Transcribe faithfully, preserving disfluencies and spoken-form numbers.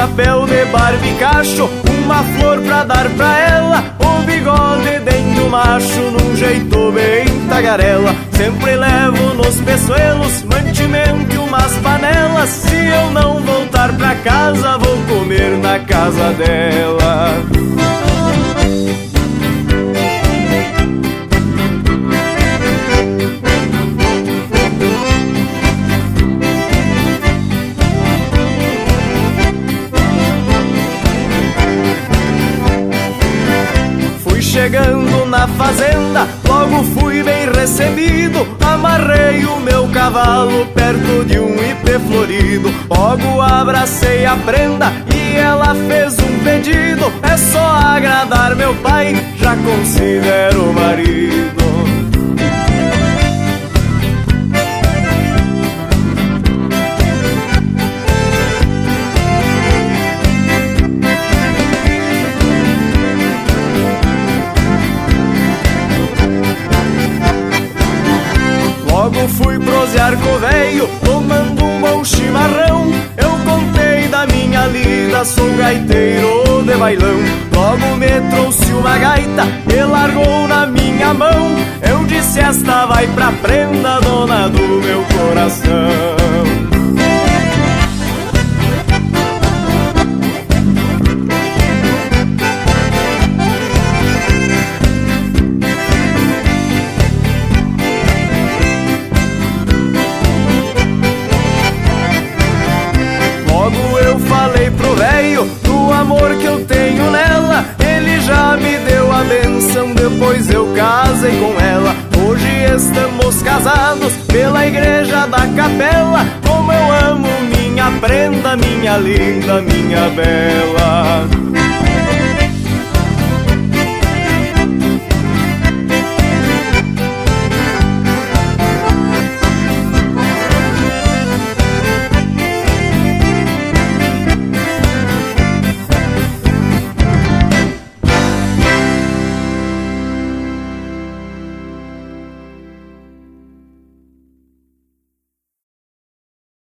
chapéu de barba e cacho, uma flor pra dar pra ela, o bigode dentro macho num jeito bem tagarela. Sempre levo nos peçoelos mantimento e umas panelas, se eu não voltar pra casa vou comer na casa dela. Chegando na fazenda, logo fui bem recebido. Amarrei o meu cavalo perto de um ipê florido. Logo abracei a prenda e ela fez um pedido: é só agradar meu pai, já considero marido. Logo fui prosear com o véio, tomando um bom chimarrão. Eu contei da minha lida, sou gaiteiro de bailão. Logo me trouxe uma gaita e largou na minha mão. Eu disse: esta vai pra prenda, dona do meu coração. Falei pro véio do amor que eu tenho nela, ele já me deu a benção, depois eu casei com ela. Hoje estamos casados pela igreja da capela. Como eu amo minha prenda, minha linda, minha bela.